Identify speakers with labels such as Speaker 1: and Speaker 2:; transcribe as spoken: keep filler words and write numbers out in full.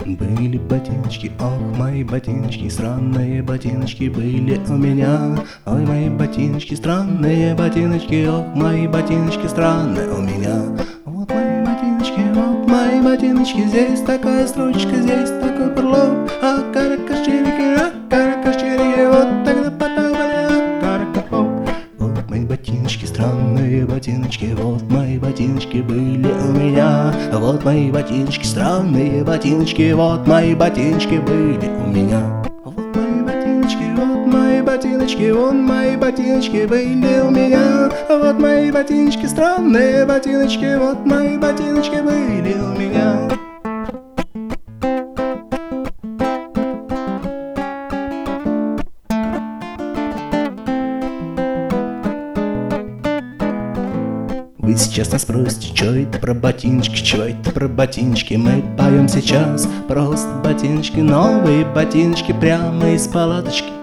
Speaker 1: Были ботиночки, ох, мои ботиночки, странные ботиночки были у меня. Ой, мои ботиночки, странные ботиночки, ох, мои ботиночки, странные у меня. Вот мои ботиночки, вот мои ботиночки, здесь такая строчка, здесь такой пролог. А каракаширики, а каракаширики, вот тогда потопали, а каракапоп. Вот мои ботиночки, странные ботиночки, вот мои ботиночки были у меня. Вот мои ботиночки, странные ботиночки, вот мои ботиночки были у меня. Вот мои ботиночки, вот мои ботиночки, вот мои ботиночки были у меня. Вот мои ботиночки, странные ботиночки, вот мои ботиночки были у меня. Вы сейчас нас спросите, что это про ботиночки, что это про ботиночки. Мы поем сейчас просто ботиночки, новые ботиночки, прямо из палаточки.